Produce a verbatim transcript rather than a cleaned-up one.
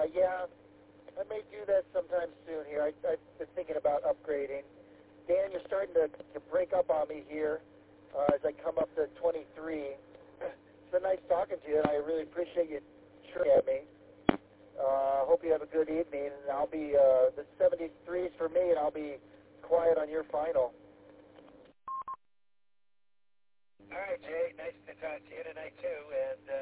yeah, I may do that sometime soon here. I, I've been thinking about upgrading. Dan, you're starting to, to break up on me here uh, as I come up to twenty-three. It's been nice talking to you, and I really appreciate you shooting at me. Uh, hope you have a good evening, and I'll be, uh, the seventy-threes for me, and I'll be quiet on your final. All right, Jay, nice to talk to you tonight, too, and uh,